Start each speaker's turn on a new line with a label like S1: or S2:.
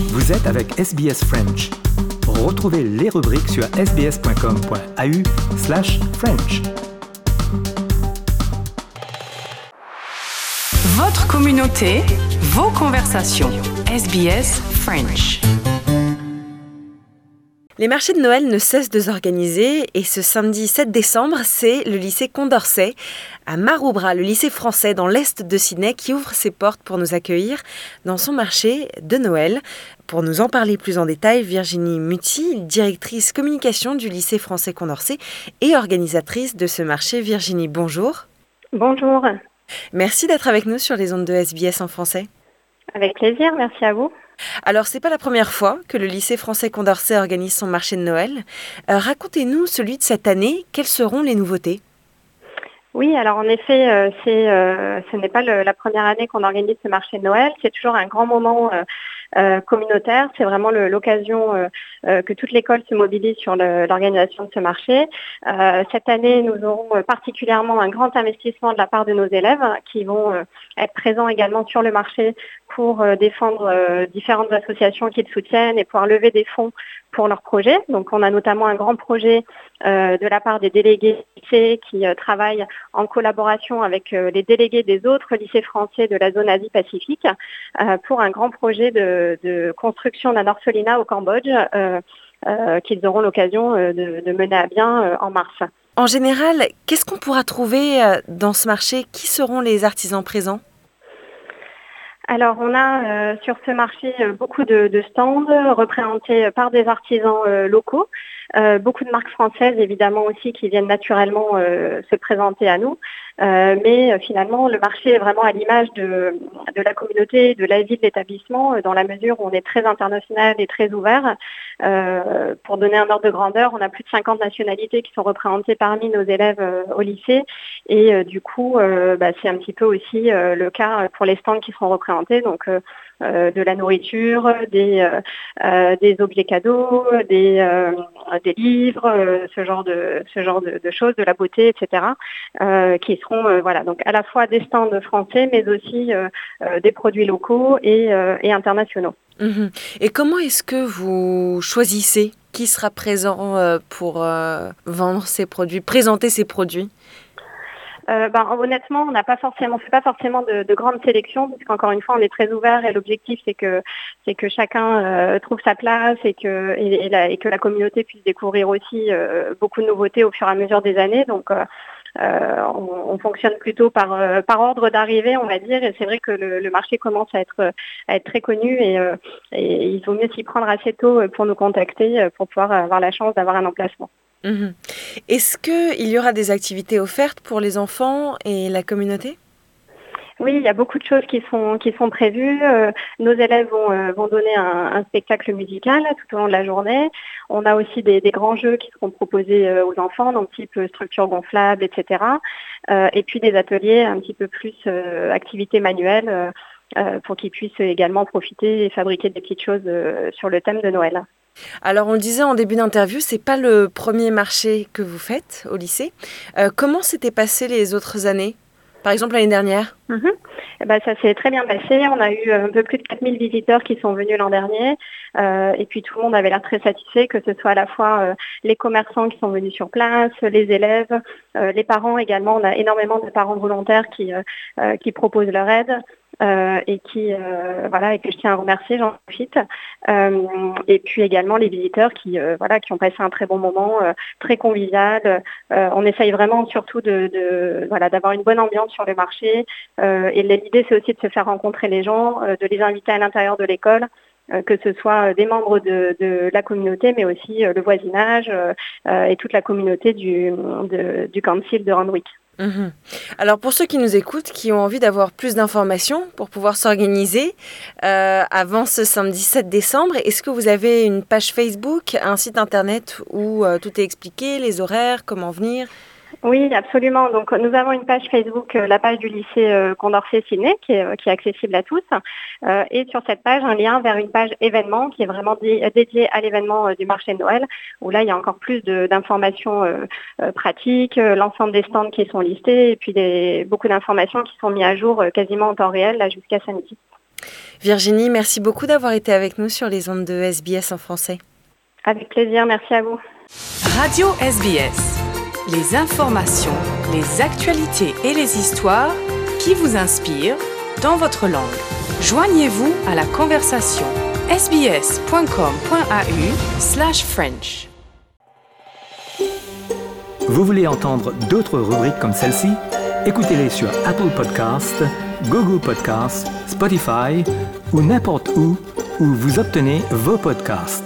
S1: Vous êtes avec SBS French. Retrouvez les rubriques sur sbs.com.au/French.
S2: Votre communauté, vos conversations. SBS French.
S3: Les marchés de Noël ne cessent de s'organiser et ce samedi 7 décembre, c'est le lycée Condorcet à Maroubra, le lycée français dans l'est de Sydney qui ouvre ses portes pour nous accueillir dans son marché de Noël. Pour nous en parler plus en détail, Virginie Muti, directrice communication du lycée français Condorcet et organisatrice de ce marché. Virginie, bonjour.
S4: Bonjour.
S3: Merci d'être avec nous sur les ondes de SBS en français.
S4: Avec plaisir, merci à vous.
S3: Alors, c'est pas la première fois que le lycée français Condorcet organise son marché de Noël. Racontez-nous celui de cette année. Quelles seront les nouveautés ?
S4: Oui, alors en effet, ce n'est pas la première année qu'on organise ce marché de Noël. C'est toujours un grand moment communautaire. C'est vraiment l'occasion que toute l'école se mobilise sur l'organisation de ce marché. Cette année, nous aurons particulièrement un grand investissement de la part de nos élèves qui vont être présents également sur le marché pour défendre différentes associations qui le soutiennent et pouvoir lever des fonds pour leurs projets. Donc on a notamment un grand projet de la part des délégués lycées qui travaillent en collaboration avec les délégués des autres lycées français de la zone Asie-Pacifique pour un grand projet de construction d'un orphelinat au Cambodge qu'ils auront l'occasion de mener à bien en mars.
S3: En général, qu'est-ce qu'on pourra trouver dans ce marché ? Qui seront les artisans présents ?
S4: Alors, on a sur ce marché beaucoup de stands représentés par des artisans locaux, beaucoup de marques françaises évidemment aussi qui viennent naturellement se présenter à nous. Mais finalement, le marché est vraiment à l'image de la communauté, de la vie de l'établissement, dans la mesure où on est très international et très ouvert. Pour donner un ordre de grandeur, on a plus de 50 nationalités qui sont représentées parmi nos élèves au lycée. Et du coup, c'est un petit peu aussi le cas pour les stands qui seront représentés. Donc, de la nourriture, des objets cadeaux, des livres, ce genre de choses, de la beauté, etc., qui seront donc à la fois des stands français, mais aussi des produits locaux et internationaux.
S3: Mmh. Et comment est-ce que vous choisissez qui sera présent pour vendre ces produits, présenter ces produits ?
S4: Honnêtement, on fait pas forcément de grandes sélections, parce qu'encore une fois, on est très ouvert et l'objectif c'est que chacun trouve sa place et que la communauté puisse découvrir aussi beaucoup de nouveautés au fur et à mesure des années. Donc on fonctionne plutôt par ordre d'arrivée, on va dire, et c'est vrai que le marché commence à être très connu et il vaut mieux s'y prendre assez tôt pour nous contacter pour pouvoir avoir la chance d'avoir un emplacement.
S3: Mmh. Est-ce qu'il y aura des activités offertes pour les enfants et la communauté ?
S4: Oui, il y a beaucoup de choses qui sont prévues. Nos élèves vont donner un spectacle musical tout au long de la journée. On a aussi des grands jeux qui seront proposés aux enfants, donc type structure gonflable, etc. Et puis des ateliers un petit peu plus activités manuelles pour qu'ils puissent également profiter et fabriquer des petites choses sur le thème de Noël.
S3: Alors, on le disait en début d'interview, c'est pas le premier marché que vous faites au lycée. Comment s'étaient passées les autres années ? Par exemple, l'année dernière ?
S4: Ça s'est très bien passé. On a eu un peu plus de 4000 visiteurs qui sont venus l'an dernier. Et puis, tout le monde avait l'air très satisfait, que ce soit à la fois les commerçants qui sont venus sur place, les élèves, les parents également. On a énormément de parents volontaires qui proposent leur aide. Et que je tiens à remercier, j'en profite. Et puis également les visiteurs qui ont passé un très bon moment, très convivial. On essaye vraiment surtout d'avoir une bonne ambiance sur le marché. Et l'idée, c'est aussi de se faire rencontrer les gens, de les inviter à l'intérieur de l'école. Que ce soit des membres de la communauté, mais aussi le voisinage et toute la communauté du council de Randwick.
S3: Mmh. Alors pour ceux qui nous écoutent, qui ont envie d'avoir plus d'informations pour pouvoir s'organiser avant ce samedi 7 décembre, est-ce que vous avez une page Facebook, un site internet où tout est expliqué, les horaires, comment venir ?
S4: Oui, absolument. Donc, nous avons une page Facebook, la page du lycée Condorcet Sydney, qui est accessible à tous. Et sur cette page, un lien vers une page événement qui est vraiment dédiée à l'événement du marché de Noël, où là, il y a encore plus d'informations pratiques, l'ensemble des stands qui sont listés, et puis beaucoup d'informations qui sont mises à jour quasiment en temps réel, là, jusqu'à samedi.
S3: Virginie, merci beaucoup d'avoir été avec nous sur les ondes de SBS en français.
S4: Avec plaisir, merci à vous.
S2: Radio SBS. Les informations, les actualités et les histoires qui vous inspirent dans votre langue. Joignez-vous à la conversation sbs.com.au/French.
S1: Vous voulez entendre d'autres rubriques comme celle-ci? Écoutez-les sur Apple Podcasts, Google Podcasts, Spotify ou n'importe où vous obtenez vos podcasts.